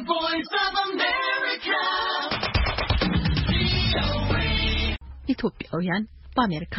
The Voice of America. ኢትዮጵያውያን በአሜሪካ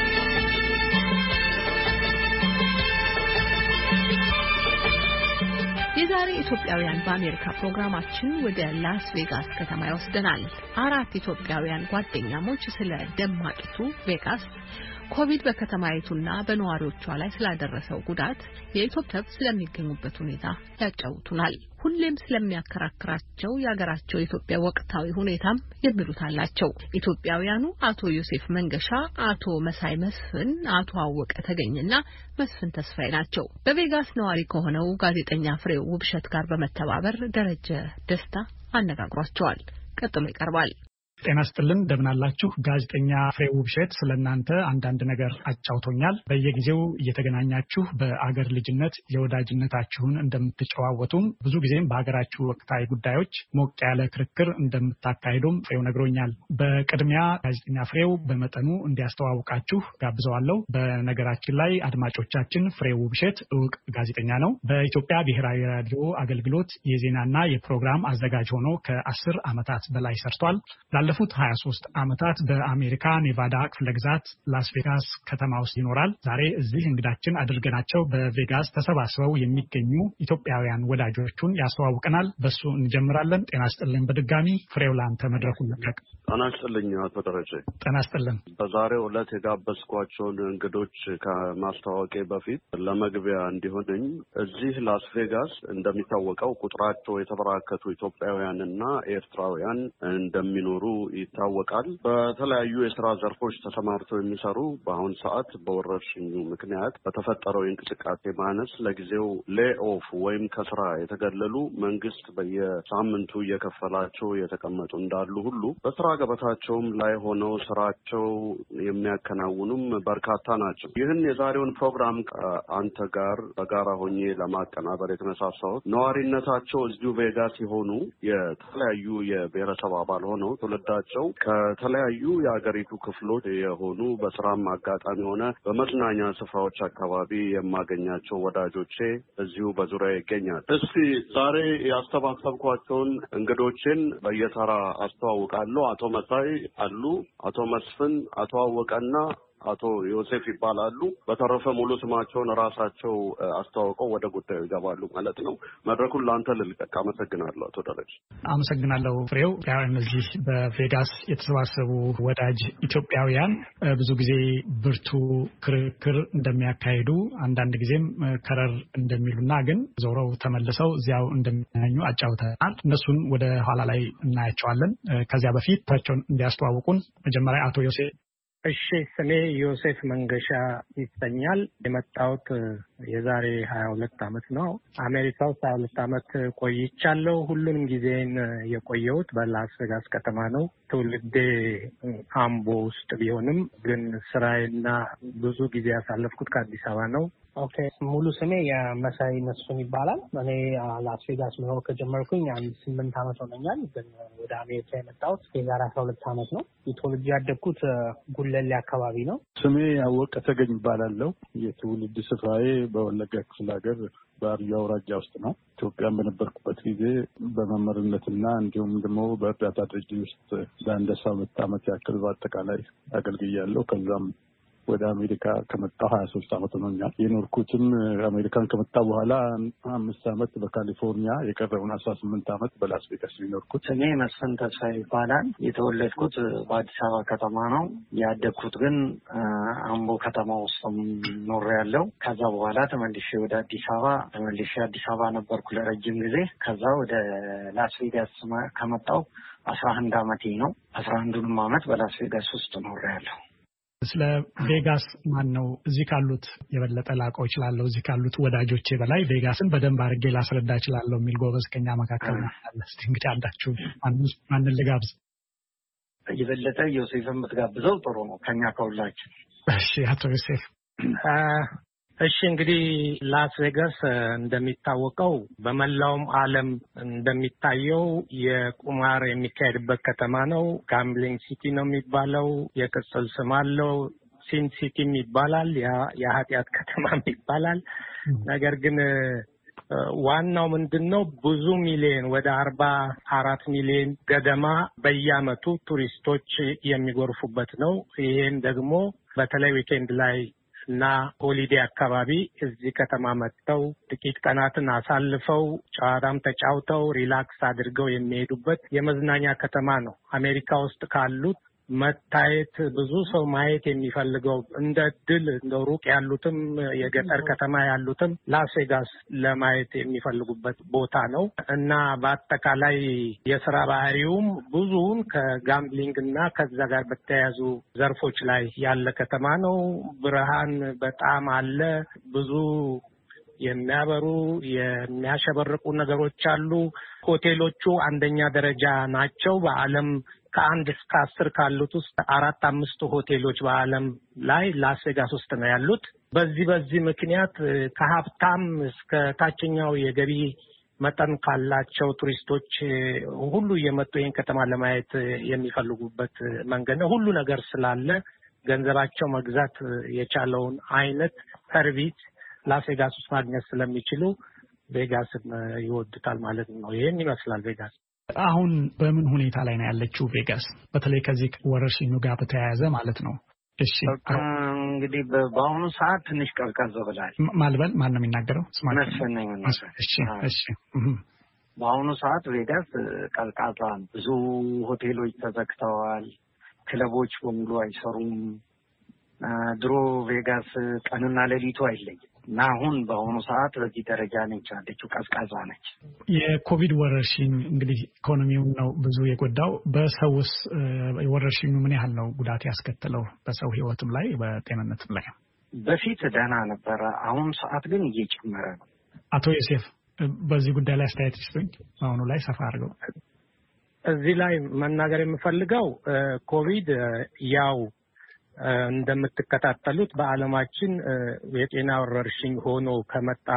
የዛሬ ኢትዮጵያውያን በአሜሪካ ፕሮግራማችን ወደ ላስ ቬጋስ ከተማ ይወስደናል። 4 ኢትዮጵያውያን ጓደኛሞች ስለ ደማቂቱ ቬጋስ ኮቪድ በከተማይቱና በነዋሪዎቿ ላይ ስላደረሰው ጉዳት የኢትዮጵያ ስለሚገኙበት ሁኔታ ያጫውቱናል። ሁሌም ስለሚያከራክራቸው የሀገራቸው የኢትዮጵያ ወቅታዊ ሁኔታም የሚሉት አላቸው። ኢትዮጵያውያኑ አቶ ዮሴፍ መንገሻ፣ አቶ መሳይ መስፍን፣ አቶ አወቀ ተገኝና መስፍን ተስፋዬ ናቸው። በቬጋስ ነዋሪ ከሆነው ጋዜጠኛ ፍሬው ውብሸት ጋር በመተባበር ደረጀ ደስታ አነጋግሯቸዋል። ቀጥሎ ይቀርባል። ጤና ይስጥልን እንደምናላችሁ። ጋዜጠኛ ፍሬው ውብሸት ስለናንተ አንዳንድ ነገር አጫውቶኛል። በየጊዜው እየተገናኛችሁ በአገር ልጅነት የወዳጅነታችሁን እንደምትጨዋወቱም ብዙ ጊዜም በአገራችሁ ወቅታዊ ጉዳዮች ሞቅ ያለ ክርክር እንደምታካሂዱም ፍሬው ነግሮኛል። በቅድሚያ ጋዜጠኛ ፍሬው በመጠኑ እንዲያስተዋውቃችሁ ጋብዘዋለሁ። በነገራችን ላይ አድማጮቻችን ፍሬው ውብሸት እውቅ ጋዜጠኛ ነው። በኢትዮጵያ ብሔራዊ ራዲዮ አገልግሎት የዜናና የፕሮግራም አዘጋጅ ሆኖ ከ10 ዓመታት በላይ ሰርቷል። ላለፉት 23 ዓመታት በአሜሪካ ኔቫዳ ክፍለ ግዛት ላስ ቬጋስ ከተማ ውስጥ ይኖራል። ዛሬ እዚህ እንግዳችን አድርገናቸው በቬጋስ ተሰባስበው የሚገኙ ኢትዮጵያውያን ወዳጆቹን ያስተዋውቀናል። በሱ እንጀምራለን። ጤና ይስጥልን በድጋሚ ፍሬው ላንተ መድረኩን ለቀቅ። ጤና ይስጥልኝ አቶ ደረጀ። ጤና ይስጥልን። በዛሬው ዕለት የጋበዝኳቸውን እንግዶች ከማስተዋወቄ በፊት ለመግቢያ እንዲሆነኝ እዚህ ላስ ቬጋስ እንደሚታወቀው ቁጥራቸው የተበራከቱ ኢትዮጵያውያንና ኤርትራውያን እንደሚኖሩ ይታወቃል። በተለያዩ የሥራ ዘርፎች ተሰማርተው የሚሰሩ በአሁን ሰዓት በወረርሽኙ ምክንያት በተፈጠረው የእንቅስቃሴ ማነስ ለጊዜው ሌኦፍ ወይም ከስራ የተገለሉ መንግስት በየሳምንቱ እየከፈላቸው የተቀመጡ እንዳሉ ሁሉ በስራ ገበታቸውም ላይ ሆነው ስራቸው የሚያከናውኑም በርካታ ናቸው። ይህን የዛሬውን ፕሮግራም አንተ ጋር በጋራ ሆኜ ለማቀናበር የተነሳሳሁት ነዋሪነታቸው እዚሁ ቬጋስ የሆኑ የተለያዩ የብሔረሰብ አባል ሆነው ትውልዳቸው ከተለያዩ የሀገሪቱ ክፍሎች የሆኑ በስራም አጋጣሚ ሆነ በመዝናኛ ስፍራዎች አካባቢ የማገኛቸው ወዳጆቼ እዚሁ በዙሪያ ይገኛል። እስቲ ዛሬ ያስተባሰብኳቸውን እንግዶችን በየተራ አስተዋውቃለሁ። አቶ መሳይ አሉ፣ አቶ መስፍን፣ አቶ አወቀና አቶ ዮሴፍ ይባላሉ። በተረፈ ሙሉ ስማቸውን ራሳቸው አስተዋውቀው ወደ ጉዳዩ ይገባሉ ማለት ነው። መድረኩን ላንተ ልልቀቅ። አመሰግናለሁ አቶ ደረጀ። አመሰግናለሁ ፍሬው። ያው እነዚህ በቬጋስ የተሰባሰቡ ወዳጅ ኢትዮጵያውያን ብዙ ጊዜ ብርቱ ክርክር እንደሚያካሂዱ አንዳንድ ጊዜም ከረር እንደሚሉና ግን ዞረው ተመልሰው እዚያው እንደሚገናኙ አጫውተናል። እነሱን ወደ ኋላ ላይ እናያቸዋለን። ከዚያ በፊት ታቸውን እንዲያስተዋውቁን መጀመሪያ አቶ ዮሴፍ። እሺ፣ ስሜ ዮሴፍ መንገሻ ይሰኛል። የመጣሁት የዛሬ 22 ዓመት ነው። አሜሪካ ውስጥ 22 ዓመት ቆይቻለሁ። ሁሉንም ጊዜን የቆየሁት በላስ ቬጋስ ከተማ ነው። ትውልዴ አምቦ ውስጥ ቢሆንም ግን ስራዬና ብዙ ጊዜ ያሳለፍኩት ከአዲስ አበባ ነው። ኦኬ፣ ሙሉ ስሜ የመሳይ መስፍን ይባላል። እኔ ላስ ቬጋስ መኖር ከጀመርኩኝ 8 ዓመት ሆነኛል። ግን ወደ አሜሪካ የመጣሁት የዛሬ 12 ዓመት ነው። ተወልጄ ያደግኩት ጉለሌ አካባቢ ነው። ስሜ አወቀ ተገኝ ይባላለሁ። የትውልድ ስፍራዬ በወለጋ ክፍለ ሀገር በአርጆ አውራጃ ውስጥ ነው። ኢትዮጵያን በነበርኩበት ጊዜ በመምህርነትና እንዲሁም ደግሞ በእርዳታ ድርጅት ውስጥ ለአንድ 12 ዓመት ያክል በአጠቃላይ አገልግያለሁ። ከዛም ወደ አሜሪካ ከመጣሁ 23 ዓመት ሆኖኛል። የኖርኩትም አሜሪካን ከመጣሁ በኋላ 5 ዓመት በካሊፎርኒያ የቀረውን 18 ዓመት በላስ ቬጋስ የኖርኩት። ስሜ መስፍን ተስፋዬ ይባላል። የተወለድኩት በአዲስ አበባ ከተማ ነው። ያደግኩት ግን አምቦ ከተማ ውስጥ ኖሬያለሁ። ከዛ በኋላ ተመልሼ ወደ አዲስ አበባ ነበርኩ ለረጅም ጊዜ። ከዛ ወደ ላስ ቬጋስ ከመጣሁ 11 ዓመቴ ነው። 11ዱንም ዓመት በላስ ቬጋስ ውስጥ ኖሬያለሁ። ስለ ቬጋስ ማን ነው እዚህ ካሉት የበለጠ ላውቀው እችላለሁ፣ እዚህ ካሉት ወዳጆቼ በላይ ቬጋስን በደንብ አድርጌ ላስረዳ እችላለሁ የሚል ጎበዝ ከኛ መካከል አለ። እስቲ እንግዲህ አንዳችሁ ማንን ልጋብዝ? የበለጠ ዮሴፍን ብትጋብዘው ጥሩ ነው ከኛ ከሁላችን። እሺ አቶ ዮሴፍ። እሺ እንግዲህ ላስ ቬጋስ እንደሚታወቀው በመላውም ዓለም እንደሚታየው የቁማር የሚካሄድበት ከተማ ነው። ጋምብሊንግ ሲቲ ነው የሚባለው። የቅጽል ስም አለው። ሲን ሲቲም ይባላል። የኃጢአት ከተማም ይባላል። ነገር ግን ዋናው ምንድነው ብዙ ሚሊዮን ወደ 44 ሚሊዮን ገደማ በየዓመቱ ቱሪስቶች የሚጎርፉበት ነው። ይሄን ደግሞ በተለይ ዊኬንድ ላይ እና ሆሊዴ አካባቢ እዚህ ከተማ መጥተው ጥቂት ቀናትን አሳልፈው ጨዋታም ተጫውተው ሪላክስ አድርገው የሚሄዱበት የመዝናኛ ከተማ ነው። አሜሪካ ውስጥ ካሉት መታየት ብዙ ሰው ማየት የሚፈልገው እንደ ድል እንደ ሩቅ ያሉትም የገጠር ከተማ ያሉትም ላስ ቬጋስ ለማየት የሚፈልጉበት ቦታ ነው እና በአጠቃላይ የስራ ባህሪውም ብዙውን ከጋምብሊንግ እና ከዛ ጋር በተያያዙ ዘርፎች ላይ ያለ ከተማ ነው። ብርሃን በጣም አለ። ብዙ የሚያበሩ የሚያሸበርቁ ነገሮች አሉ። ሆቴሎቹ አንደኛ ደረጃ ናቸው። በዓለም ከ1 እስከ 10 ካሉት ውስጥ 4-5 ሆቴሎች በዓለም ላይ ላስ ቬጋስ ውስጥ ነው ያሉት። በዚህ ምክንያት ከሀብታም እስከ ታችኛው የገቢ መጠን ካላቸው ቱሪስቶች ሁሉ እየመጡ ይህን ከተማ ለማየት የሚፈልጉበት መንገድ ነው። ሁሉ ነገር ስላለ ገንዘባቸው መግዛት የቻለውን አይነት ሰርቪስ ላስ ቬጋስ ውስጥ ማግኘት ስለሚችሉ ቬጋስን ይወዱታል ማለት ነው። ይሄን ይመስላል ቬጋስ። አሁን በምን ሁኔታ ላይ ነው ያለችው ቬጋስ? በተለይ ከዚህ ወረርሽኙ ጋር በተያያዘ ማለት ነው። እሺ እንግዲህ በአሁኑ ሰዓት ትንሽ ቀዝቀዝ ብሏል። ማልበል ማን ነው የሚናገረው? መስፍን ነኝ። እሺ በአሁኑ ሰዓት ቬጋስ ቀዝቃዛ ነው። ብዙ ሆቴሎች ተዘግተዋል። ክለቦች በሙሉ አይሰሩም። ድሮ ቬጋስ ቀንና ሌሊቱ አይለይም እና አሁን በአሁኑ ሰዓት በዚህ ደረጃ ነች ያለችው፣ ቀዝቃዛ ነች። የኮቪድ ወረርሽኝ እንግዲህ ኢኮኖሚውን ነው ብዙ የጎዳው። በሰውስ ወረርሽኙ ምን ያህል ነው ጉዳት ያስከተለው? በሰው ሕይወትም ላይ በጤንነትም ላይ? በፊት ደህና ነበረ፣ አሁን ሰዓት ግን እየጨመረ ነው። አቶ ዮሴፍ በዚህ ጉዳይ ላይ አስተያየት ይስጡኝ። አሁኑ ላይ ሰፋ አድርገው። እዚህ ላይ መናገር የምፈልገው ኮቪድ ያው እንደምትከታተሉት በዓለማችን የጤና ወረርሽኝ ሆኖ ከመጣ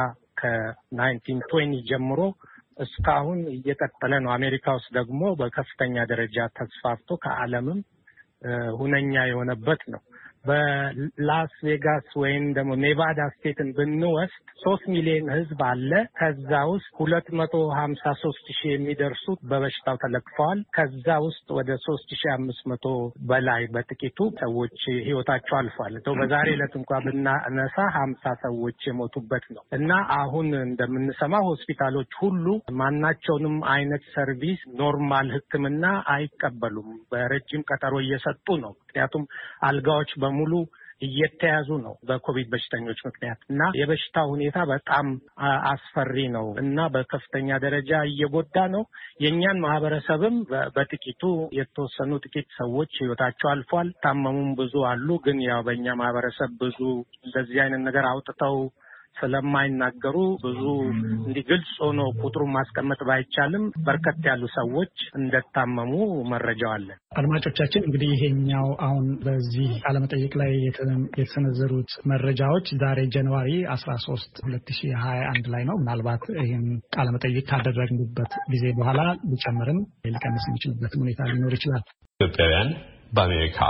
ከ1920 ጀምሮ እስካሁን እየቀጠለ ነው። አሜሪካ ውስጥ ደግሞ በከፍተኛ ደረጃ ተስፋፍቶ ከዓለምም ሁነኛ የሆነበት ነው። በላስ ቬጋስ ወይም ደግሞ ኔቫዳ ስቴትን ብንወስድ 3 ሚሊዮን ሕዝብ አለ። ከዛ ውስጥ 253,000 የሚደርሱት በበሽታው ተለክፈዋል። ከዛ ውስጥ ወደ 3,500 በላይ በጥቂቱ ሰዎች ሕይወታቸው አልፏል። በዛሬ ዕለት እንኳን ብናነሳ 50 ሰዎች የሞቱበት ነው እና አሁን እንደምንሰማው ሆስፒታሎች ሁሉ ማናቸውንም አይነት ሰርቪስ ኖርማል ሕክምና አይቀበሉም። በረጅም ቀጠሮ እየሰጡ ነው። ምክንያቱም አልጋዎች በሙሉ እየተያዙ ነው በኮቪድ በሽተኞች ምክንያት እና የበሽታ ሁኔታ በጣም አስፈሪ ነው እና በከፍተኛ ደረጃ እየጎዳ ነው። የእኛን ማህበረሰብም በጥቂቱ የተወሰኑ ጥቂት ሰዎች ህይወታቸው አልፏል። ታመሙም ብዙ አሉ። ግን ያው በእኛ ማህበረሰብ ብዙ እንደዚህ አይነት ነገር አውጥተው ስለማይናገሩ ብዙ እንዲህ ግልጽ ሆኖ ቁጥሩን ማስቀመጥ ባይቻልም በርከት ያሉ ሰዎች እንደታመሙ መረጃው አለ። አድማጮቻችን እንግዲህ ይሄኛው አሁን በዚህ ቃለመጠይቅ ላይ የተሰነዘሩት መረጃዎች ዛሬ ጃንዋሪ 13 2021 ላይ ነው። ምናልባት ይህን ቃለመጠይቅ ካደረግንበት ጊዜ በኋላ ሊጨምርም ሊቀንስ የሚችልበት ሁኔታ ሊኖር ይችላል። ኢትዮጵያውያን በአሜሪካ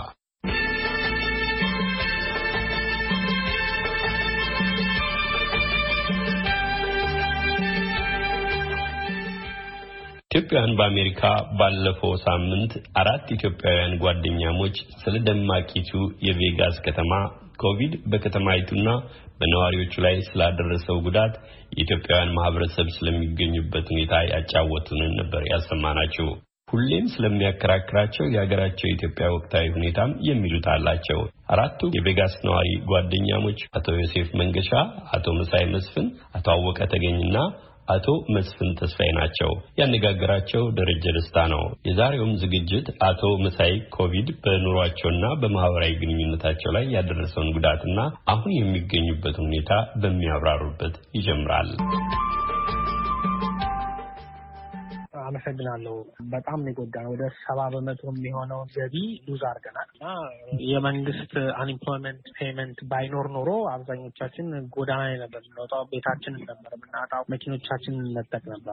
ኢትዮጵያውያን በአሜሪካ ባለፈው ሳምንት 4 ኢትዮጵያውያን ጓደኛሞች ስለ ደማቂቱ የቬጋስ ከተማ ኮቪድ በከተማይቱና በነዋሪዎቹ ላይ ስላደረሰው ጉዳት የኢትዮጵያውያን ማህበረሰብ ስለሚገኙበት ሁኔታ ያጫወቱንን ነበር ያሰማናቸው። ሁሌም ስለሚያከራክራቸው የሀገራቸው የኢትዮጵያ ወቅታዊ ሁኔታም የሚሉት አላቸው። 4ቱ የቬጋስ ነዋሪ ጓደኛሞች አቶ ዮሴፍ መንገሻ፣ አቶ መሳይ መስፍን፣ አቶ አወቀ ተገኝና አቶ መስፍን ተስፋዬ ናቸው። ያነጋገራቸው ደረጀ ደስታ ነው። የዛሬውም ዝግጅት አቶ መሳይ ኮቪድ በኑሯቸውና በማህበራዊ ግንኙነታቸው ላይ ያደረሰውን ጉዳትና አሁን የሚገኙበት ሁኔታ በሚያብራሩበት ይጀምራል። አመሰግናለሁ። በጣም ነው የጎዳነው። ወደ 70% የሚሆነው ገቢ ሉዝ አድርገናል እና የመንግስት አንኢምፕሎይመንት ፔመንት ባይኖር ኖሮ አብዛኞቻችን ጎዳና ላይ ነበር የምንወጣው፣ ቤታችንን ነበር የምናጣው፣ መኪኖቻችንን እንነጠቅ ነበር።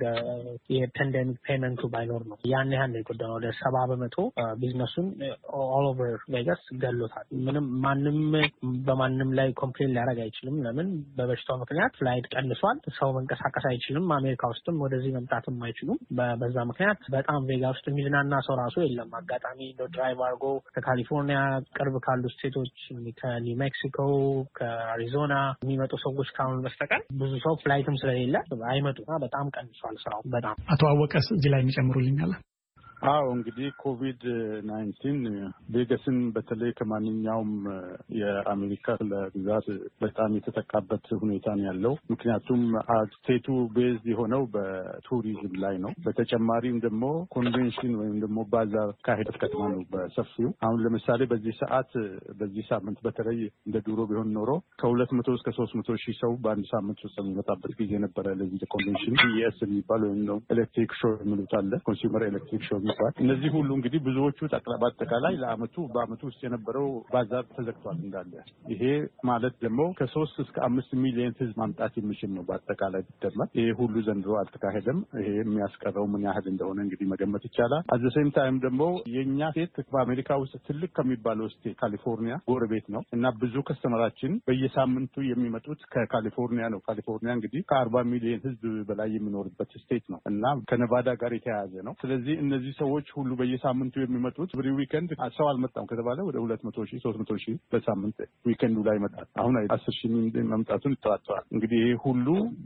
የፓንደሚክ ፔመንቱ ባይኖር ነው ያን ያህል ነው የጎዳነው። ወደ 70% ቢዝነሱን ኦል ኦቨር ቬጋስ ገሎታል። ማንም በማንም ላይ ኮምፕሌን ሊያደርግ አይችልም። ለምን? በበሽታው ምክንያት ፍላይት ቀንሷል። ሰው መንቀሳቀስ አይችልም። አሜሪካ ውስጥም ወደዚህ መምጣትም አይችሉም። በዛ ምክንያት በጣም ቬጋ ውስጥ የሚዝናና ሰው ራሱ የለም። አጋጣሚ ድራይቭ አድርጎ ከካሊፎርኒያ ቅርብ ካሉ ስቴቶች ከኒው ሜክሲኮ ከአሪዞና የሚመጡ ሰዎች ካሁን በስተቀር ብዙ ሰው ፍላይትም ስለሌለ አይመጡና በጣም ቀንሷል ስራው በጣም። አቶ አወቀስ እዚህ ላይ የሚጨምሩልኛል? አዎ እንግዲህ ኮቪድ-19 ቬጋስን በተለይ ከማንኛውም የአሜሪካ ግዛት በጣም የተጠቃበት ሁኔታ ነው ያለው። ምክንያቱም ስቴቱ ቤዝ የሆነው በቱሪዝም ላይ ነው። በተጨማሪም ደግሞ ኮንቬንሽን ወይም ደግሞ ባዛር ካሄደት ከተማ ነው በሰፊው። አሁን ለምሳሌ በዚህ ሳምንት በተለይ እንደ ድሮ ቢሆን ኖሮ ከ200 እስከ 300 ሺህ ሰው በአንድ ሳምንት ውስጥ የሚመጣበት ጊዜ ነበረ። ለዚህ ኮንቬንሽን ኢኤስ የሚባል ወይም ነው ኤሌክትሪክ ሾው የሚሉት አለ፣ ኮንሱመር ኤሌክትሪክ ሾው። እነዚህ ሁሉ እንግዲህ ብዙዎቹ በአጠቃላይ በአመቱ ውስጥ የነበረው ባዛር ተዘግቷል እንዳለ። ይሄ ማለት ደግሞ ከ3 እስከ 5 ሚሊዮን ህዝብ ማምጣት የሚችል ነው በአጠቃላይ ቢደመር። ይሄ ሁሉ ዘንድሮ አልተካሄደም። ይሄ የሚያስቀረው ምን ያህል እንደሆነ እንግዲህ መገመት ይቻላል። አዘሴም ታይም ደግሞ የእኛ ስቴት በአሜሪካ ውስጥ ትልቅ ከሚባለው ስቴት ካሊፎርኒያ ጎረቤት ነው እና ብዙ ከስተመራችን በየሳምንቱ የሚመጡት ከካሊፎርኒያ ነው። ካሊፎርኒያ እንግዲህ ከ40 ሚሊዮን ህዝብ በላይ የሚኖርበት ስቴት ነው እና ከነቫዳ ጋር የተያያዘ ነው። ስለዚህ እነዚህ ሰዎች ሁሉ በየሳምንቱ የሚመጡት ብሪ ዊኬንድ ሰው አልመጣም ከተባለ ወደ 200 ሺህ 300 ሺህ በሳምንት ዊኬንዱ ላይ ይመጣል። አሁን 10 ሺህ መምጣቱን ይተዋተዋል። እንግዲህ ይሄ ሁሉ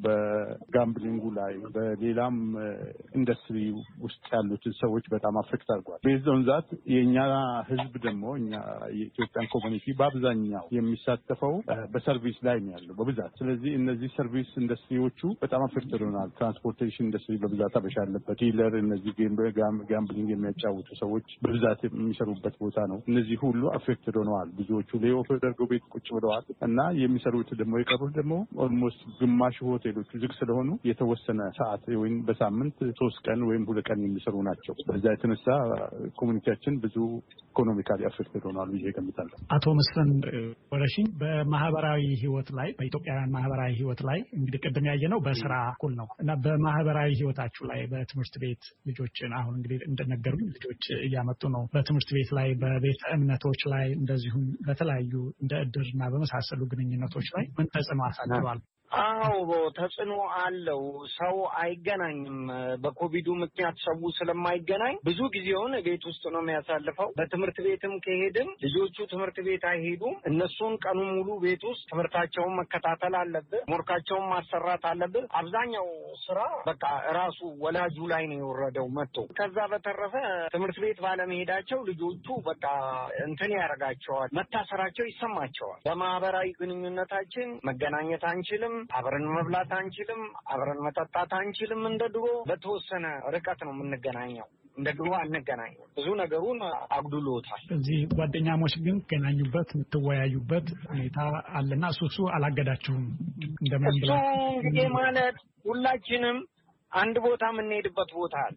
በጋምብሊንጉ ላይ በሌላም ኢንዱስትሪ ውስጥ ያሉትን ሰዎች በጣም አፌክት አድርጓል። ቤዝዶን ዛት የእኛ ህዝብ ደግሞ እኛ የኢትዮጵያን ኮሚኒቲ በአብዛኛው የሚሳተፈው በሰርቪስ ላይ ነው ያለው በብዛት። ስለዚህ እነዚህ ሰርቪስ ኢንዱስትሪዎቹ በጣም አፌክት ሆነዋል። ትራንስፖርቴሽን ኢንዱስትሪ በብዛት አበሻ አለበት። ዲለር እነዚህ ጋምብሊንግ የሚያጫውቱ ሰዎች በብዛት የሚሰሩበት ቦታ ነው። እነዚህ ሁሉ አፌክትድ ሆነዋል። ብዙዎቹ ሌኦፍ ተደርገው ቤት ቁጭ ብለዋል እና የሚሰሩት ደግሞ የቀሩት ደግሞ ኦልሞስት ግማሽ ሆቴሎቹ ዝግ ስለሆኑ የተወሰነ ሰዓት ወይም በሳምንት 3 ቀን ወይም 2 ቀን የሚሰሩ ናቸው። በዛ የተነሳ ኮሚኒቲያችን ብዙ ኢኮኖሚካሊ አፌክትድ ሆኗል ብዬ እገምታለሁ። አቶ መስፍን ወረሽኝ በማህበራዊ ህይወት ላይ በኢትዮጵያውያን ማህበራዊ ህይወት ላይ እንግዲህ ቅድም ያየነው በስራ እኩል ነው እና በማህበራዊ ህይወታችሁ ላይ በትምህርት ቤት ልጆችን አሁን እንግዲህ እንደነገሩኝ ልጆች እያመጡ ነው። በትምህርት ቤት ላይ በቤተ እምነቶች ላይ እንደዚሁም በተለያዩ እንደ እድርና በመሳሰሉ ግንኙነቶች ላይ ምን ተጽዕኖ አሳድሯል? አዎ ተጽዕኖ አለው። ሰው አይገናኝም። በኮቪዱ ምክንያት ሰው ስለማይገናኝ ብዙ ጊዜውን ቤት ውስጥ ነው የሚያሳልፈው። በትምህርት ቤትም ከሄድም ልጆቹ ትምህርት ቤት አይሄዱም። እነሱን ቀኑን ሙሉ ቤት ውስጥ ትምህርታቸውን መከታተል አለብን፣ ሞርካቸውን ማሰራት አለብን። አብዛኛው ስራ በቃ ራሱ ወላጁ ላይ ነው የወረደው መጥቶ። ከዛ በተረፈ ትምህርት ቤት ባለመሄዳቸው ልጆቹ በቃ እንትን ያደርጋቸዋል፣ መታሰራቸው ይሰማቸዋል። በማህበራዊ ግንኙነታችን መገናኘት አንችልም፣ አብረን መብላት አንችልም፣ አብረን መጠጣት አንችልም። እንደ ድሮ በተወሰነ ርቀት ነው የምንገናኘው። እንደ ድሮ አንገናኝም። ብዙ ነገሩን አጉድሎታል። እዚህ ጓደኛሞች ግን ገናኙበት የምትወያዩበት ሁኔታ አለና እሱ አላገዳችሁም? እንደምን ብላ እንግዲህ ማለት ሁላችንም አንድ ቦታ የምንሄድበት ቦታ አለ።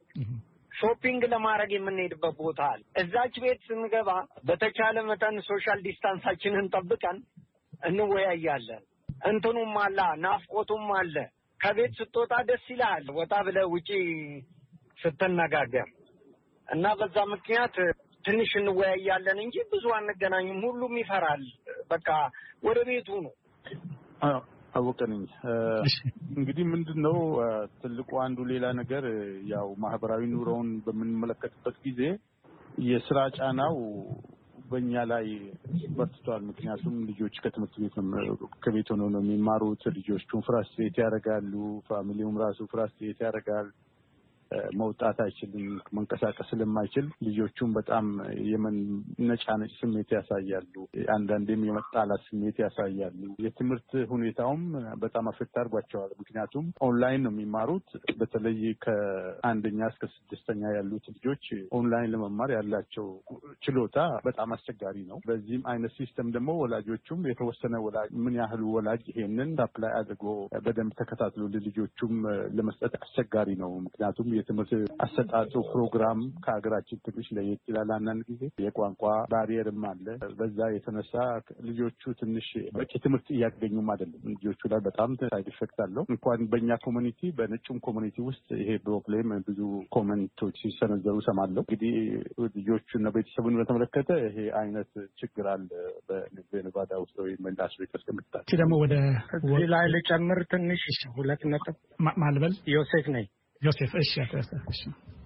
ሾፒንግ ለማድረግ የምንሄድበት ቦታ አለ። እዛች ቤት ስንገባ በተቻለ መጠን ሶሻል ዲስታንሳችንን ጠብቀን እንወያያለን። እንትኑም አለ፣ ናፍቆቱም አለ። ከቤት ስትወጣ ደስ ይላል ወጣ ብለህ ውጪ ስትነጋገር እና በዛ ምክንያት ትንሽ እንወያያለን እንጂ ብዙ አንገናኝም። ሁሉም ይፈራል። በቃ ወደ ቤቱ ነው። አወቀነኝ እንግዲህ ምንድነው ትልቁ አንዱ ሌላ ነገር ያው ማህበራዊ ኑሮውን በምንመለከትበት ጊዜ የስራ ጫናው በእኛ ላይ በርትቷል። ምክንያቱም ልጆች ከቤት ሆነው ነው የሚማሩት። ልጆቹን ፍራስትሬት ያደርጋሉ፣ ፋሚሊውም ራሱ ፍራስትሬት ያደርጋል። መውጣት አይችልም፣ መንቀሳቀስ ስለማይችል ልጆቹም በጣም የመነጫነጭ ስሜት ያሳያሉ። አንዳንዴም የመጣላት ስሜት ያሳያሉ። የትምህርት ሁኔታውም በጣም አፌክት አድርጓቸዋል። ምክንያቱም ኦንላይን ነው የሚማሩት። በተለይ ከአንደኛ እስከ ስድስተኛ ያሉት ልጆች ኦንላይን ለመማር ያላቸው ችሎታ በጣም አስቸጋሪ ነው። በዚህም አይነት ሲስተም ደግሞ ወላጆቹም የተወሰነ ወላጅ ምን ያህል ወላጅ ይሄንን አፕላይ አድርጎ በደንብ ተከታትሎ ልጆቹም ለመስጠት አስቸጋሪ ነው። ምክንያቱም የትምህርት አሰጣጡ ፕሮግራም ከሀገራችን ትንሽ ለየት ይላል። አንዳንድ ጊዜ የቋንቋ ባሪየርም አለ። በዛ የተነሳ ልጆቹ ትንሽ በቂ ትምህርት እያገኙም አይደለም። ልጆቹ ላይ በጣም ሳይድ ኢፌክት አለው። እንኳን በእኛ ኮሚኒቲ በነጩም ኮሚኒቲ ውስጥ ይሄ ፕሮብሌም ብዙ ኮሜንቶች ሲሰነዘሩ ሰማለሁ። እንግዲህ ልጆቹና ቤተሰቡን በተመለከተ ይሄ አይነት ችግር አለ በኔቫዳ ውስጥ ወይም ላስ ቬጋስ ከምታል ደግሞ ወደ እዚህ ላይ ልጨምር ትንሽ 2 ነጥብ ማልበል ዮሴፍ ነኝ። ዮሴፍ እሺ እሺ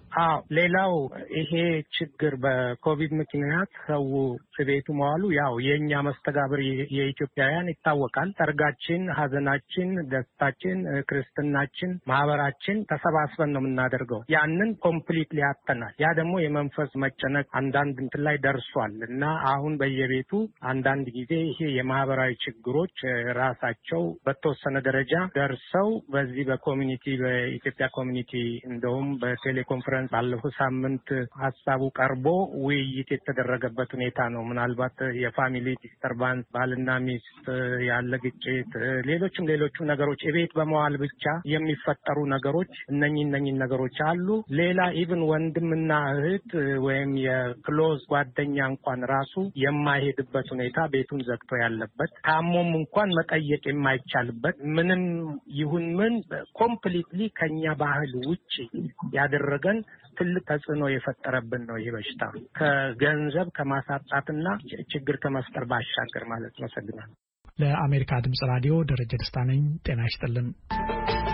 ሌላው ይሄ ችግር በኮቪድ ምክንያት ሰው ቤቱ መዋሉ ያው የኛ መስተጋብር የኢትዮጵያውያን ይታወቃል። ሰርጋችን፣ ሀዘናችን፣ ደስታችን፣ ክርስትናችን፣ ማህበራችን ተሰባስበን ነው የምናደርገው። ያንን ኮምፕሊትሊ ያተናል። ያ ደግሞ የመንፈስ መጨነቅ አንዳንድ እንትን ላይ ደርሷል እና አሁን በየቤቱ አንዳንድ ጊዜ ይሄ የማህበራዊ ችግሮች ራሳቸው በተወሰነ ደረጃ ደርሰው በዚህ በኮሚኒቲ በኢትዮጵያ ኮሚኒቲ እንደውም በቴሌኮንፈረንስ ባለፈው ሳምንት ሀሳቡ ቀርቦ ውይይት የተደረገበት ሁኔታ ነው። ምናልባት የፋሚሊ ዲስተርባንስ፣ ባልና ሚስት ያለ ግጭት፣ ሌሎችም ነገሮች የቤት በመዋል ብቻ የሚፈጠሩ ነገሮች እነኚህ ነገሮች አሉ። ሌላ ኢቭን ወንድምና እህት ወይም የክሎዝ ጓደኛ እንኳን ራሱ የማይሄድበት ሁኔታ ቤቱን ዘግቶ ያለበት ታሞም እንኳን መጠየቅ የማይቻልበት ምንም ይሁን ምን ኮምፕሊትሊ ከኛ ባህል ውጪ ያደረገን ትልቅ ተጽዕኖ የፈጠረብን ነው። ይህ በሽታ ከገንዘብ ከማሳጣትና ችግር ከመፍጠር ባሻገር ማለት ነው። ሰግናለሁ። ለአሜሪካ ድምጽ ራዲዮ ደረጀ ደስታ ነኝ። ጤና ይስጥልን።